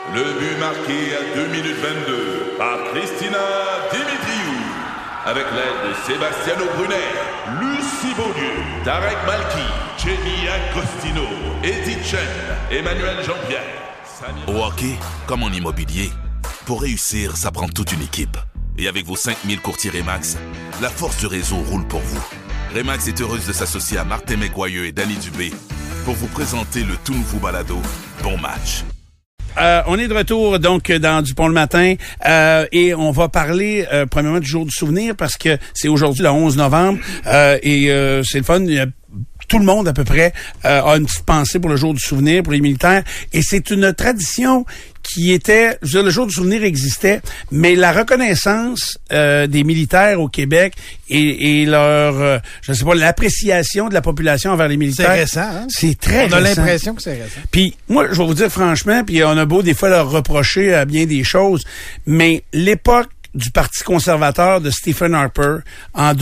Le but marqué à 2 minutes 22 par Christina Dimitriou. Avec l'aide de Sebastiano Brunet, Lucie Beaulieu, Tarek Malki, Jenny Agostino, Edith Chen, Emmanuel Jean-Pierre. Au hockey, comme en immobilier, pour réussir, ça prend toute une équipe. Et avec vos 5000 courtiers Remax, la force du réseau roule pour vous. Remax est heureuse de s'associer à Martin McGuire et Danny Dubé pour vous présenter le tout nouveau balado Bon Match. On est de retour donc dans Dupont le matin et on va parler premièrement du jour du souvenir parce que c'est aujourd'hui le 11 novembre et c'est le fun. Tout le monde à peu près a une petite pensée pour le jour du souvenir, pour les militaires, et c'est une tradition qui était, je veux dire, le jour du souvenir existait, mais la reconnaissance des militaires au Québec et leur, je sais pas, l'appréciation de la population envers les militaires. C'est récent, hein? C'est très récent. On a l'impression que c'est récent. Puis moi, je vais vous dire franchement, puis on a beau des fois leur reprocher à bien des choses, mais l'époque du Parti conservateur de Stephen Harper en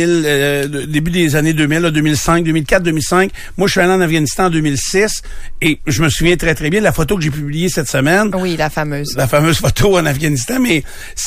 2000, début des années 2000, là, 2005, 2004, 2005. Moi, je suis allé en Afghanistan en 2006 et je me souviens très, très bien de la photo que j'ai publiée cette semaine. Oui, la fameuse. La fameuse photo en Afghanistan, mais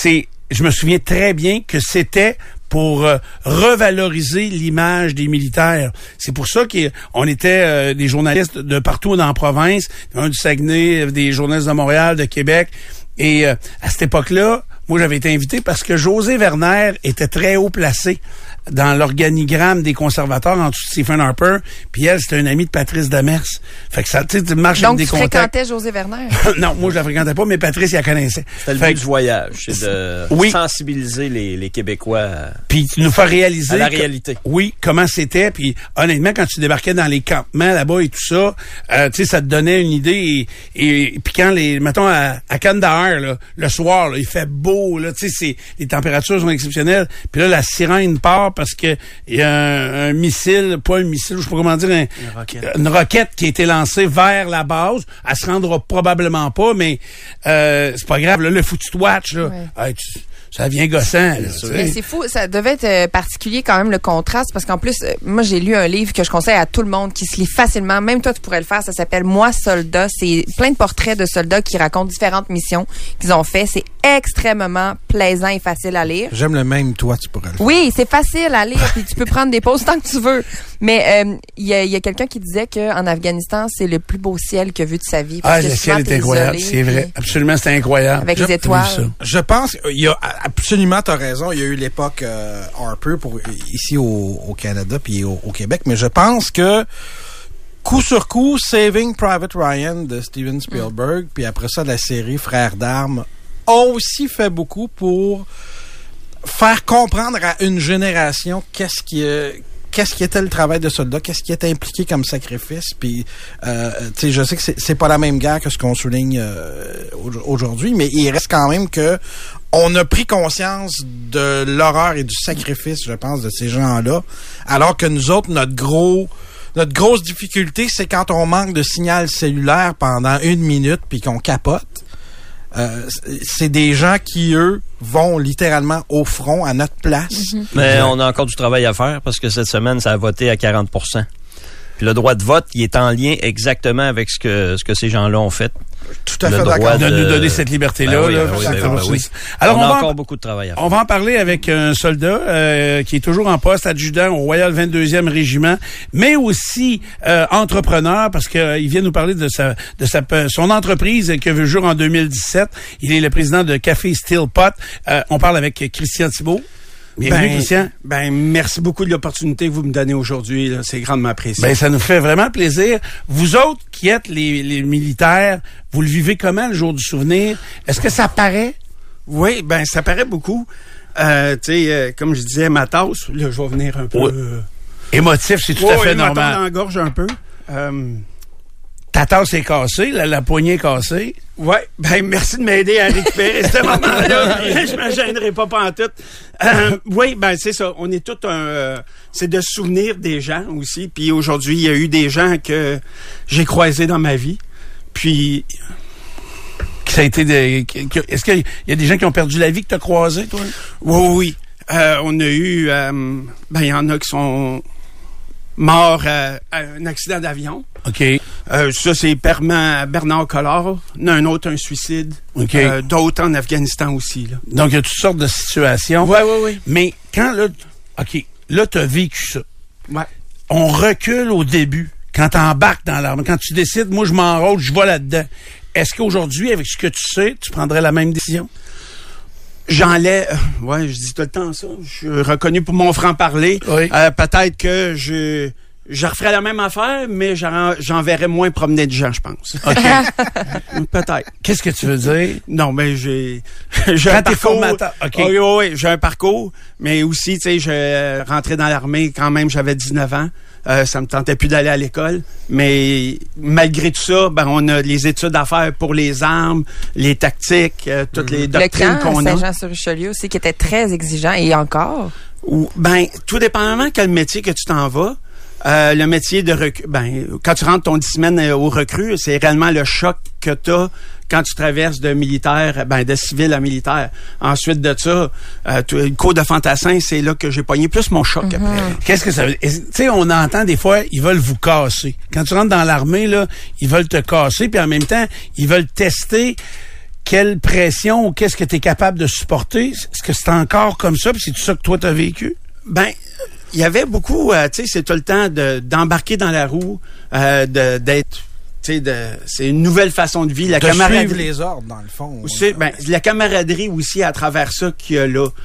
je me souviens très bien que c'était pour revaloriser l'image des militaires. C'est pour ça qu'on était des journalistes de partout dans la province, du Saguenay, des journalistes de Montréal, de Québec. Et à cette époque-là, moi, j'avais été invité parce que José Werner était très haut placé dans l'organigramme des conservateurs en dessous de Stephen Harper. Puis elle, c'était une amie de Patrice Demers. Fait que ça, tu sais, marche avec des contacts. Donc, tu fréquentais José Werner? Non, moi, je la fréquentais pas, mais Patrice, il la connaissait. C'était le but du voyage, c'est de sensibiliser les Québécois puis nous faire réaliser à la réalité. Oui, comment c'était. Puis honnêtement, quand tu débarquais dans les campements là-bas et tout ça, tu sais, ça te donnait une idée. Et puis quand mettons à Kandahar, là, le soir, là, il fait beau, là, tu sais, les températures sont exceptionnelles. Puis là, la sirène part parce que il y a un missile, pas un missile, je sais pas comment dire, une roquette qui a été lancée vers la base. Elle se rendra probablement pas, mais c'est pas grave. Là, le foutu watch, là, ouais. Ça vient gossant. Là, mais c'est fou, ça devait être particulier quand même le contraste parce qu'en plus, moi j'ai lu un livre que je conseille à tout le monde qui se lit facilement, même toi tu pourrais le faire, ça s'appelle Moi soldat, c'est plein de portraits de soldats qui racontent différentes missions qu'ils ont fait, c'est extrêmement plaisant et facile à lire. J'aime le même, toi tu pourrais le faire. Oui, c'est facile à lire puis tu peux prendre des pauses tant que tu veux. Mais il y a quelqu'un qui disait qu'en Afghanistan, c'est le plus beau ciel qu'il a vu de sa vie. Le ciel est incroyable, c'est vrai. Absolument, c'est incroyable. Avec les étoiles. Je pense qu'il y a absolument, t'as raison, il y a eu l'époque Harper ici au Canada puis au Québec, mais je pense que coup sur coup, Saving Private Ryan de Steven Spielberg, puis après ça, la série Frères d'armes, ont aussi fait beaucoup pour faire comprendre à une génération qu'est-ce qui était le travail de soldat, qu'est-ce qui était impliqué comme sacrifice. Puis, tu sais, je sais que c'est pas la même guerre que ce qu'on souligne aujourd'hui, mais il reste quand même que on a pris conscience de l'horreur et du sacrifice, je pense, de ces gens-là, alors que nous autres, notre grosse difficulté, c'est quand on manque de signal cellulaire pendant 1 minute puis qu'on capote. C'est des gens qui, eux, vont littéralement au front à notre place. Mm-hmm. Mais on a encore du travail à faire parce que cette semaine, ça a voté à 40%. Puis le droit de vote, il est en lien exactement avec ce que ces gens-là ont fait. Tout à fait d'accord. De nous donner cette liberté-là. Oui. Alors, on a encore beaucoup de travail à faire. On va en parler avec un soldat qui est toujours en poste, adjudant au Royal 22e Régiment, mais aussi entrepreneur, parce qu'il vient nous parler de son entreprise qui a vu le jour en 2017. Il est le président de Café Steel Pot. On parle avec Christian Thibault. Bienvenue, Christian. Merci beaucoup de l'opportunité que vous me donnez aujourd'hui. Là. C'est grandement apprécié. Ça nous fait vraiment plaisir. Vous autres qui êtes les militaires, vous le vivez comment le jour du souvenir? Est-ce que ça paraît? Oui, ça paraît beaucoup. Tu sais, comme je disais, ma tasse, là, je vais venir un peu... émotif, c'est tout à fait normal. Ma tasse engorge un peu. Ta tasse est cassée, la poignée est cassée. Ouais, merci de m'aider à récupérer ce moment-là. Je me gênerai pas pantoute. Oui, c'est ça. On est tout c'est de se souvenir des gens aussi. Puis aujourd'hui, il y a eu des gens que j'ai croisés dans ma vie. Puis ça a été est-ce qu'il y a des gens qui ont perdu la vie que tu as croisés, toi? Oui. On a eu il y en a qui sont mort à un accident d'avion. OK. Ça, c'est Bernard Collard. Un suicide. OK. D'autres en Afghanistan aussi. Là. Donc, il y a toutes sortes de situations. Oui. Mais quand, là, OK, là, tu as vécu ça. Ouais. On recule au début, quand tu embarques dans l'armée, quand tu décides, moi, je m'enrôle, je vais là-dedans. Est-ce qu'aujourd'hui, avec ce que tu sais, tu prendrais la même décision? Je dis tout le temps ça. Je suis reconnu pour mon franc-parler. Oui. Peut-être que je referais la même affaire, mais j'enverrais moins promener de gens, je pense. OK. Peut-être. Qu'est-ce que tu veux dire? Non, mais j'ai Quand un t'es parcours. formateur. OK. Oui, j'ai un parcours, mais aussi, tu sais, je rentrais dans l'armée quand même, j'avais 19 ans. Ça me tentait plus d'aller à l'école, mais malgré tout ça, on a les études à faire pour les armes, les tactiques, toutes les doctrines qu'on a. Le camp Saint-Jean-sur-Richelieu aussi, qui était très exigeant, et encore. Tout dépendamment quel métier que tu t'en vas, le métier de recrue, quand tu rentres ton 10 semaines au recrue, c'est réellement le choc que tu as quand tu traverses de militaire, de civil à militaire. Ensuite de ça, le cours de fantassin, c'est là que j'ai pogné plus mon choc après. Qu'est-ce que ça veut dire? Tu sais, on entend des fois, ils veulent vous casser. Quand tu rentres dans l'armée, là, ils veulent te casser, puis en même temps, ils veulent tester quelle pression ou qu'est-ce que tu es capable de supporter. Est-ce que c'est encore comme ça, puis c'est tout ça que toi, tu as vécu? Il y avait beaucoup, tu sais, c'est tout le temps d'embarquer dans la roue, d'être... c'est une nouvelle façon de vie. La camaraderie, suivre les ordres, dans le fond. La camaraderie aussi à travers ça qu'il y a là.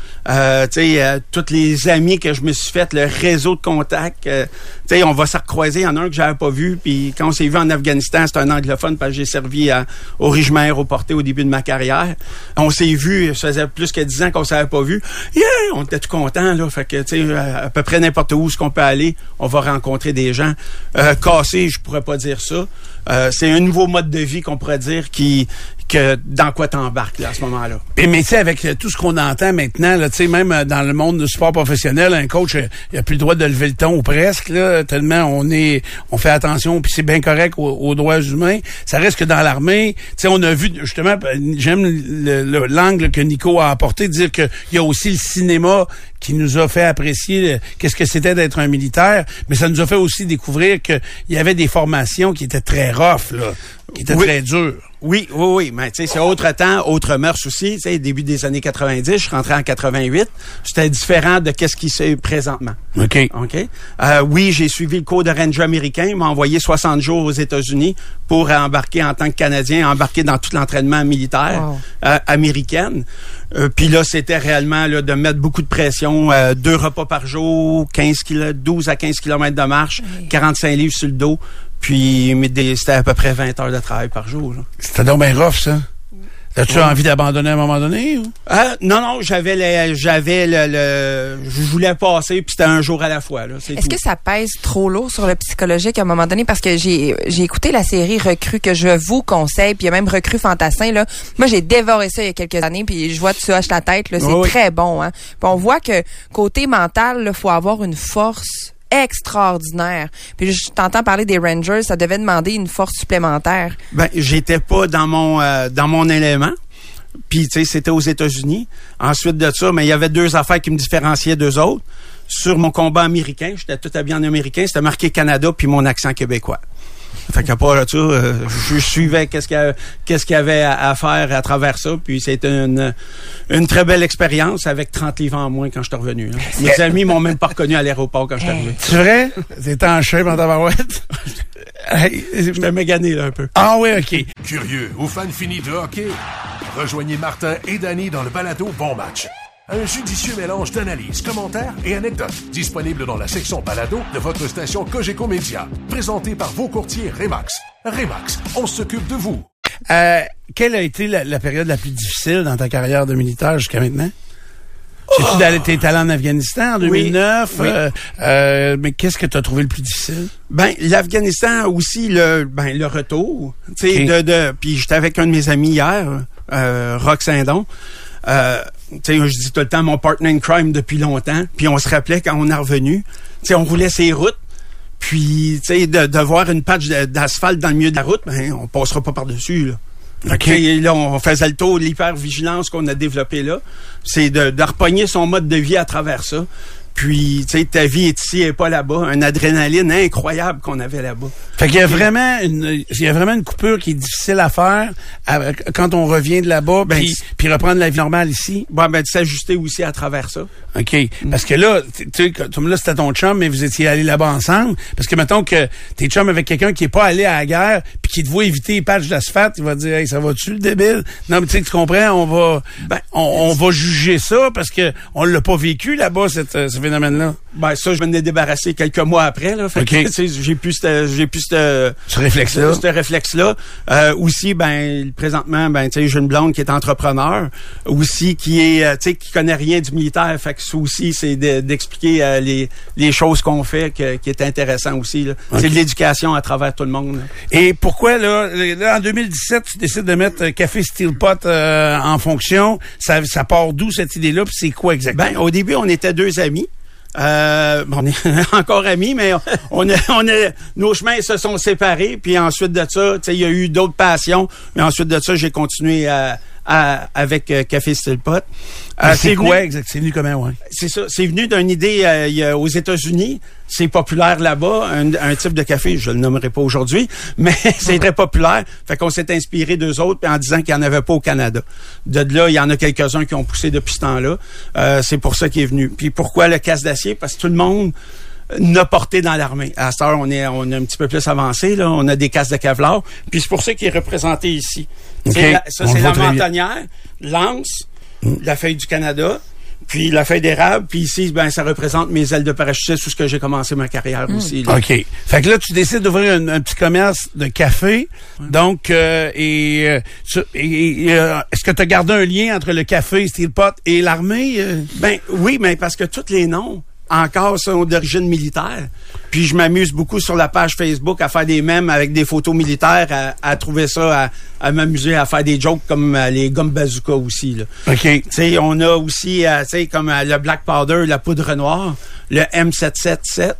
Tous les amis que je me suis fait, le réseau de contacts. On va se recroiser. Il y en a un que j'avais pas vu. Puis quand on s'est vu en Afghanistan, c'est un anglophone parce que j'ai servi au régiment aéroporté au début de ma carrière. On s'est vu, ça faisait plus que 10 ans qu'on s'avait pas vu. Yeah! On était tout contents, là. Fait que, à peu près n'importe où qu'on peut aller, on va rencontrer des gens. Cassés, je pourrais pas dire ça. C'est un nouveau mode de vie qu'on pourrait dire que dans quoi t'embarques là, à ce moment-là. Mais tu sais, avec tout ce qu'on entend maintenant, là, tu sais, même dans le monde du sport professionnel, un coach, il a plus le droit de lever le ton ou presque, là, tellement on fait attention, puis c'est bien correct aux droits humains. Ça reste que dans l'armée, tu sais, on a vu, justement, j'aime l'angle que Nico a apporté, de dire qu'il y a aussi le cinéma qui nous a fait apprécier qu'est-ce que c'était d'être un militaire, mais ça nous a fait aussi découvrir qu'il y avait des formations qui étaient très rough, là, qui étaient très dures. Oui. Mais tu sais, c'est autre temps, autre mœurs aussi. Tu sais, début des années 90, je suis rentré en 88. C'était différent de qu'est-ce qui se fait présentement. OK. Oui, j'ai suivi le cours de ranger américain. Il m'a envoyé 60 jours aux États-Unis pour embarquer en tant que Canadien, embarquer dans tout l'entraînement militaire américaine. Puis là, c'était réellement là, de mettre beaucoup de pression. 2 repas par jour, 12 à 15 km de marche, 45 livres sur le dos. Puis c'était à peu près 20 heures de travail par jour. Là. C'était donc bien rough, ça. As-tu envie d'abandonner à un moment donné? Ou? Non, je voulais passer, puis c'était un jour à la fois. Là, Est-ce que ça pèse trop lourd sur le psychologique à un moment donné? Parce que j'ai écouté la série Recrue que je vous conseille, puis il y a même Recrue Fantassin. Là. Moi, j'ai dévoré ça il y a quelques années, puis je vois tu hoches la tête. Là, c'est très bon. Hein? Puis on voit que côté mental, il faut avoir une force extraordinaire. Puis je t'entends parler des Rangers, ça devait demander une force supplémentaire. J'étais pas dans mon élément. Puis tu sais, c'était aux États-Unis. Ensuite de ça, mais il y avait 2 affaires qui me différenciaient d'eux autres. Sur mon combat américain, j'étais tout habillé en américain, c'était marqué Canada puis mon accent québécois. Fait qu'à part ça, je suivais qu'est-ce qu'il y avait à faire à travers ça. Puis c'était une très belle expérience avec 30 livres en moins quand je suis revenu. Hein. Mes amis m'ont même pas reconnu à l'aéroport quand je suis arrivé. C'est vrai? T'étais en shape en tabarouette? J'étais mégané là un peu. Ah oui, OK. Curieux ou fan fini de hockey? Rejoignez Martin et Danny dans le balado Bon Match. Un judicieux mélange d'analyses, commentaires et anecdotes. Disponible dans la section balado de votre station Cogeco Média. Présenté par vos courtiers Remax. Remax, on s'occupe de vous. Quelle a été la période la plus difficile dans ta carrière de militaire jusqu'à maintenant? T'es allé en Afghanistan en 2009. Oui. Mais qu'est-ce que tu as trouvé le plus difficile? L'Afghanistan aussi, le retour. Tu sais, puis j'étais avec un de mes amis hier, Roch Saint-Don. Je dis tout le temps mon partner in crime depuis longtemps. Puis on se rappelait quand on est revenu. Tu sais, on roulait ces routes. Puis, tu sais, de voir une patch d'asphalte dans le milieu de la route, on passera pas par-dessus, là. Okay. Là, on faisait le tour de l'hypervigilance qu'on a développé là. C'est de repogner son mode de vie à travers ça. Puis, tu sais, ta vie est ici et pas là-bas. Une adrénaline incroyable qu'on avait là-bas. Fait qu'il y a vraiment une coupure qui est difficile à faire quand on revient de là-bas, puis reprendre la vie normale ici. Bon, de s'ajuster aussi à travers ça. OK. Parce que là, tu sais, comme là, c'était ton chum, mais vous étiez allés là-bas ensemble. Parce que, mettons que t'es chum avec quelqu'un qui est pas allé à la guerre, puis qui te voit éviter les patchs d'asphalte, il va dire, hey, ça va-tu, le débile? Non, mais tu sais, tu comprends, on va juger ça parce que on l'a pas vécu là-bas, ce phénomène-là. Ben, ça, je m'en ai débarrassé quelques mois après, là. Fait que, tu sais, j'ai plus ce réflexe-là. Ce réflexe-là. Aussi, présentement, tu sais, j'ai une blonde qui est entrepreneur. Aussi, qui est, tu sais, qui connaît rien du militaire. Fait que ça aussi, c'est d'expliquer les choses qu'on fait qui est intéressant aussi, là. Okay. C'est de l'éducation à travers tout le monde, là. Et pourquoi, là, en 2017, tu décides de mettre Café Steel Pot en fonction? Ça part d'où, cette idée-là? Puis c'est quoi exactement? Ben, au début, on était 2 amis. On est encore amis, mais nos chemins se sont séparés. Puis ensuite de ça, tu sais, il y a eu d'autres passions. Mais ensuite de ça, j'ai continué avec Café Steel Pot. C'est quoi exactement? C'est venu comment, ouais? C'est ça. C'est venu d'une idée aux États-Unis. C'est populaire là-bas, un type de café, je le nommerai pas aujourd'hui, mais c'est très populaire. Fait qu'on s'est inspiré d'eux autres en disant qu'il n'y en avait pas au Canada. De là, il y en a quelques-uns qui ont poussé depuis ce temps-là. C'est pour ça qu'il est venu. Puis pourquoi le casse d'acier? Parce que tout le monde n'a porté dans l'armée. À cette heure, on est un petit peu plus avancé, là. On a des casques de Kevlar. Puis c'est pour ça qu'il est représenté ici. Okay. C'est la mentonnière, l'anse, la feuille du Canada, puis la feuille d'érable, puis ici, ça représente mes ailes de parachutiste, où ce que j'ai commencé ma carrière aussi. Là. OK. Fait que là, tu décides d'ouvrir un petit commerce de café. Ouais. Donc, est-ce que tu as gardé un lien entre le café Steel Pot et l'armée? Oui, mais parce que tous les noms encore sont d'origine militaire. Puis je m'amuse beaucoup sur la page Facebook à faire des mèmes avec des photos militaires, à trouver ça, à m'amuser, à faire des jokes comme les gommes bazooka aussi. Là. OK. Tu sais, on a aussi, tu sais, comme le Black Powder, la poudre noire, le M777,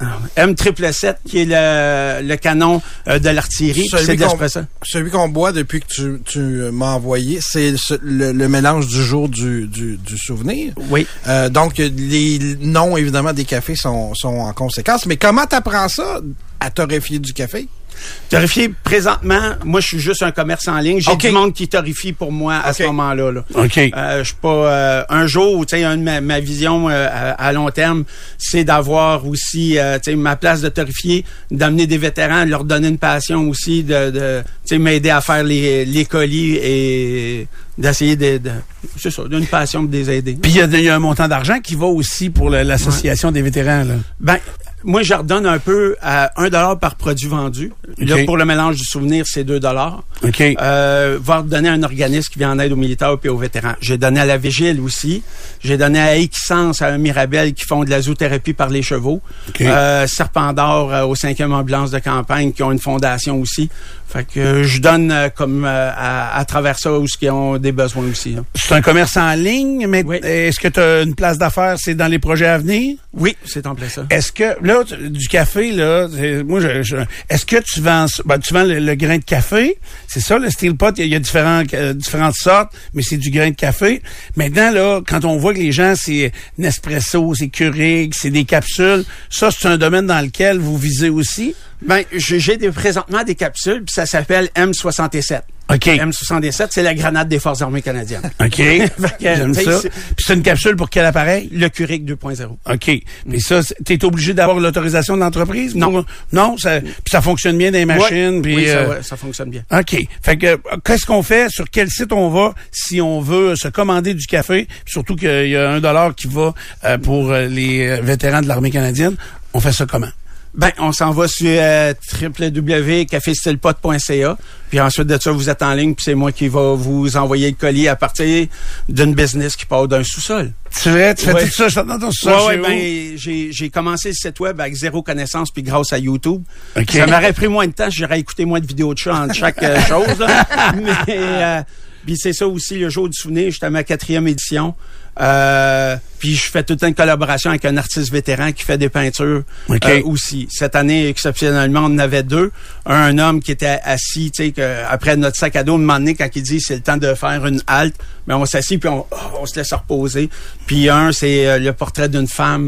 M777 qui est le canon de l'artillerie. Celui qu'on boit depuis que tu m'as envoyé, c'est le mélange du jour du souvenir. Oui. Donc, les noms, évidemment, des cafés sont en conséquence. Mais comment t'apprends ça à torréfier du café? Torréfier, présentement, moi, je suis juste un commerce en ligne. J'ai du monde qui torréfie pour moi à ce moment-là. Là. OK. Je suis pas... un jour, tu sais, ma vision à long terme, c'est d'avoir aussi, tu sais, ma place de torréfier, d'amener des vétérans, de leur donner une passion aussi, de tu sais, m'aider à faire les colis et d'essayer c'est ça, d'une passion de les aider. Puis il y a un montant d'argent qui va aussi pour l'association des vétérans, là. Moi, je redonne un peu à $1 par produit vendu. Okay. Là, pour le mélange du souvenir, c'est $2. OK. Va redonner à un organisme qui vient en aide aux militaires et aux vétérans. J'ai donné à la Vigile aussi. J'ai donné à Equisens, à Mirabel qui font de la zoothérapie par les chevaux. Okay. Serpent d'Or au 5e ambulance de campagne qui ont une fondation aussi. Fait que je donne comme à travers ça où ils ont des besoins aussi. Hein. C'est un commerce en ligne, mais oui. Est-ce que tu as une place d'affaires, c'est dans les projets à venir? Oui, c'est en plein ça. Est-ce que là du café là, est-ce que tu vends le grain de café? C'est ça le Steel Pot, il y a différentes sortes, mais c'est du grain de café. Maintenant là, quand on voit que les gens c'est Nespresso, c'est Keurig, c'est des capsules, ça c'est un domaine dans lequel vous visez aussi? J'ai présentement des capsules, puis ça s'appelle M67. OK. M67, c'est la grenade des Forces armées canadiennes. OK. J'aime ça. Puis c'est une capsule pour quel appareil? Le Keurig 2.0. OK. Mais ça, t'es obligé d'avoir l'autorisation de l'entreprise? Non. Non? Puis ça fonctionne bien dans les machines? Oui, ça fonctionne bien. OK. Fait que, qu'est-ce qu'on fait? Sur quel site on va si on veut se commander du café? Surtout qu'il y a $1 qui va pour les vétérans de l'armée canadienne. On fait ça comment? On s'en va sur www.cafesteelpot.ca. Puis ensuite de ça, vous êtes en ligne, puis c'est moi qui va vous envoyer le colis à partir d'une business qui part d'un sous-sol. C'est vrai? Tu fais tout ça dans ton sous-sol? Oui, j'ai commencé le site web avec zéro connaissance, puis grâce à YouTube. Okay. Ça m'aurait pris moins de temps, j'aurais écouté moins de vidéos de chat entre chaque chose. Là. Mais puis c'est ça aussi, le jour du souvenir, j'étais à ma 4e édition. Puis je fais tout le temps une collaboration avec un artiste vétéran qui fait des peintures aussi. Cette année, exceptionnellement, on en avait 2. Un homme qui était assis, tu sais, après notre sac à dos, un moment donné, quand il dit c'est le temps de faire une halte, mais on s'assit puis on se laisse reposer. Puis c'est le portrait d'une femme,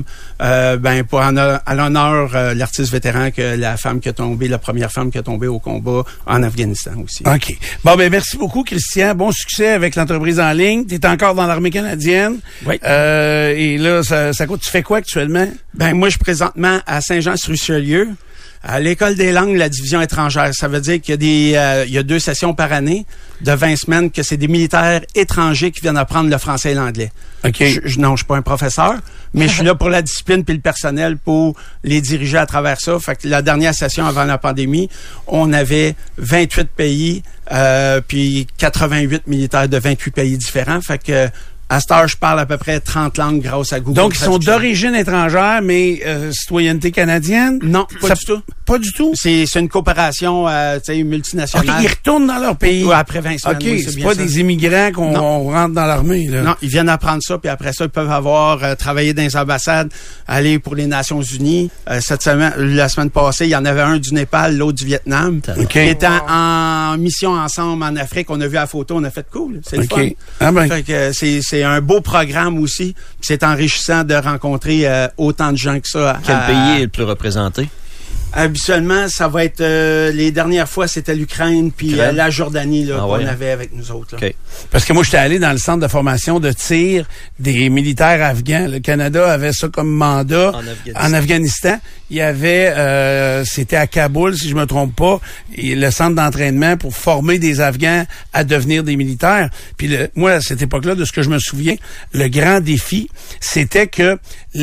pour à l'honneur l'artiste vétéran que la femme qui a tombé, la première femme qui a tombé au combat en Afghanistan aussi. OK. Bon, merci beaucoup, Christian. Bon succès avec l'entreprise en ligne. Tu es encore dans l'armée canadienne. Oui. Et là, ça coûte. Tu fais quoi actuellement? Moi, je suis présentement à Saint-Jean-sur-Richelieu, à l'École des langues, la division étrangère. Ça veut dire qu'il y a 2 sessions par année de 20 semaines que c'est des militaires étrangers qui viennent apprendre le français et l'anglais. OK. Non, je suis pas un professeur, mais je suis là pour la discipline puis le personnel pour les diriger à travers ça. Fait que la dernière session avant la pandémie, on avait 28 pays, puis 88 militaires de 28 pays différents. Fait que à cette heure, je parle à peu près 30 langues grâce à Google. Donc, ils sont d'origine étrangère, mais citoyenneté canadienne? Non, pas du tout. Pas du tout? C'est une coopération multinationale. OK, ils retournent dans leur pays. Oui, après 20 semaines. OK, oui, c'est pas des immigrants qu'on rentre dans l'armée, là. Non, ils viennent apprendre ça, puis après ça, ils peuvent avoir travaillé dans les ambassades, aller pour les Nations Unies. La semaine passée, il y en avait un du Népal, l'autre du Vietnam. OK. Qui étaient en mission ensemble en Afrique. On a vu la photo, on a fait cool. C'est le fun. Ah ben. Fait que c'est un beau programme aussi. C'est enrichissant de rencontrer autant de gens que ça. Quel pays est le plus représenté? Habituellement, ça va être les dernières fois, c'était l'Ukraine puis la Jordanie là, qu'on avait avec nous autres. Là. Okay. Parce que moi, j'étais allé dans le centre de formation de tir des militaires afghans. Le Canada avait ça comme mandat en Afghanistan. Il y avait, c'était à Kaboul, si je me trompe pas, le centre d'entraînement pour former des Afghans à devenir des militaires. Puis moi, à cette époque-là, de ce que je me souviens, le grand défi, c'était que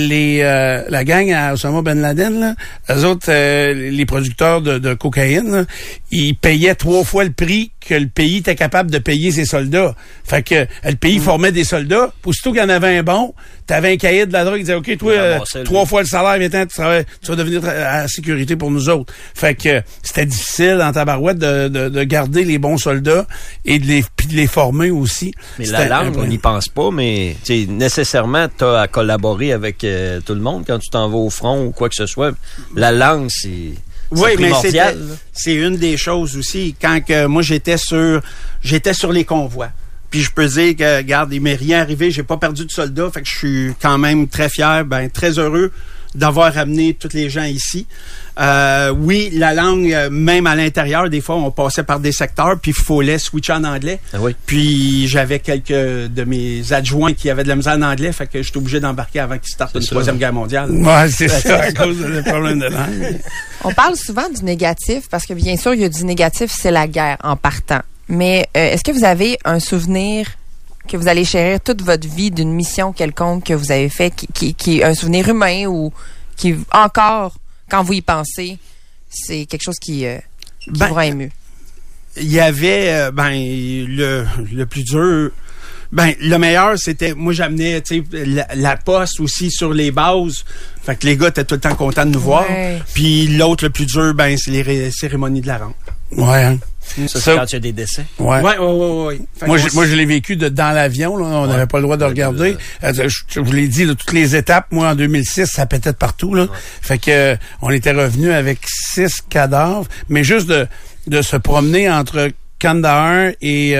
la gang à Osama Ben Laden, là, eux autres, les producteurs de cocaïne, là, ils payaient 3 fois le prix que le pays était capable de payer ses soldats. Fait que le pays formait des soldats. Aussitôt qu'il y en avait un bon, t'avais un cahier de la drogue, il disait, OK, toi, 3 fois le salaire, viens, tu vas devenir à la sécurité pour nous autres. Fait que c'était difficile en tabarouette de garder les bons soldats et de les former aussi. Mais la langue, on n'y pense pas, mais nécessairement, t'as à collaborer avec tout le monde quand tu t'en vas au front ou quoi que ce soit. La langue, c'est primordial. Mais c'est une des choses aussi. Quand moi, j'étais sur les convois. Puis je peux dire que, regarde, il m'est rien arrivé, j'ai pas perdu de soldats, fait que je suis quand même très fier, très heureux d'avoir ramené tous les gens ici. Oui, la langue, même à l'intérieur, des fois, on passait par des secteurs, puis il fallait switcher en anglais. Ah oui. Puis j'avais quelques de mes adjoints qui avaient de la misère en anglais, fait que j'étais obligé d'embarquer avant qu'ils startent une Troisième Guerre mondiale. Ouais, c'est ça, à cause des problèmes de langue. On parle souvent du négatif, parce que bien sûr, il y a du négatif, c'est la guerre en partant. Mais est-ce que vous avez un souvenir que vous allez chérir toute votre vie d'une mission quelconque que vous avez fait, qui est un souvenir humain ou qui encore, quand vous y pensez, c'est quelque chose qui vous rend ému? Il y avait le plus dur. Le meilleur, c'était, moi, j'amenais, la poste aussi sur les bases. Fait que les gars étaient tout le temps contents de nous voir. Puis l'autre, le plus dur, c'est les cérémonies de la rampe. Ouais, hein. Ça, c'est quand il y a des décès. Ouais. Ouais. Moi, je l'ai vécu dans l'avion, là. On n'avait pas le droit de regarder. Je vous l'ai dit, là, toutes les étapes, moi, en 2006, ça pétait de partout, là. Ouais. Fait que, on était revenu avec 6 cadavres. Mais juste de se promener entre Kandahar et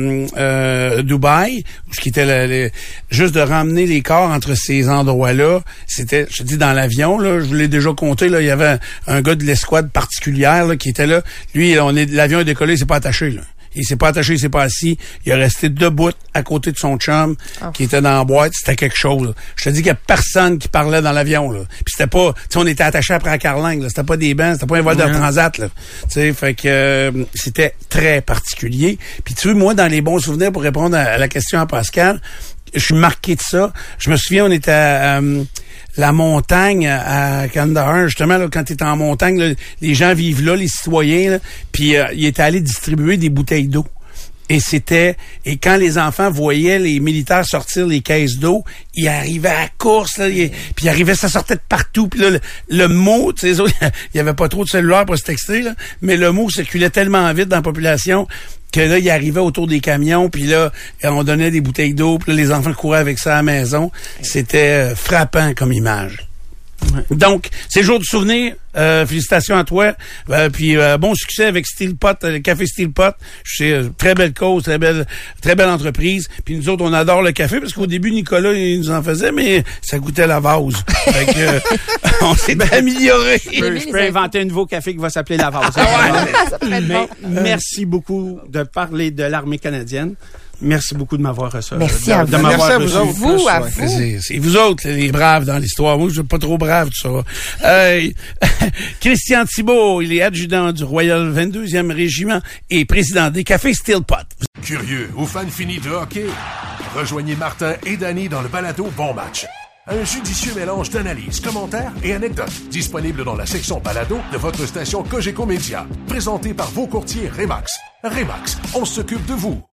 Dubaï, ce qui était juste de ramener les corps entre ces endroits-là, c'était, je te dis, dans l'avion, là, je vous l'ai déjà compté, là, il y avait un gars de l'escouade particulière là, qui était là. Lui, l'avion est décollé, il s'est pas attaché, là. Il s'est pas attaché, il s'est pas assis. Il est resté debout à côté de son chum qui était dans la boîte. C'était quelque chose. Là. Je te dis qu'il y a personne qui parlait dans l'avion. Là. Puis c'était pas... Tu sais, on était attaché après à Carlingue. Là. C'était pas des bancs, c'était pas un vol de transat. Là. Tu sais, fait que c'était très particulier. Puis tu vois, moi, dans les bons souvenirs, pour répondre à la question à Pascal, je suis marqué de ça. Je me souviens, on était à la montagne à Kandahar, justement, là, quand tu es en montagne, là, les gens vivent là, les citoyens, là, puis ils étaient allés distribuer des bouteilles d'eau. Et quand les enfants voyaient les militaires sortir les caisses d'eau, ils arrivaient à la course, là, puis ça sortait de partout. Puis là, le mot, tu sais, il y avait pas trop de cellulaire pour se texter, là, mais le mot circulait tellement vite dans la population que là, il arrivait autour des camions, puis là, on donnait des bouteilles d'eau, puis là, les enfants couraient avec ça à la maison. C'était frappant comme image. Donc, c'est le jour du souvenir. Félicitations à toi. Puis bon succès avec Steel Pot, le café Steel Pot. C'est très belle cause, très belle entreprise. Puis nous autres, on adore le café parce qu'au début, Nicolas, il nous en faisait, mais ça goûtait la vase. Fait que on s'est amélioré. Je peux inventer un nouveau café qui va s'appeler la vase. Ça pourrait être bon. Merci beaucoup de parler de l'armée canadienne. Merci beaucoup de m'avoir reçu. Merci à vous. Merci à vous autres. Vous, à vous. C'est vous autres, les braves dans l'histoire. Moi, je suis pas trop brave, tout ça. Christian Thibault, il est adjudant du Royal 22e Régiment et président des cafés Steel Pot. Curieux ou fan fini de hockey? Rejoignez Martin et Danny dans le balado Bon Match. Un judicieux mélange d'analyses, commentaires et anecdotes. Disponible dans la section balado de votre station Cogeco Média. Présenté par vos courtiers Remax. Remax, on s'occupe de vous.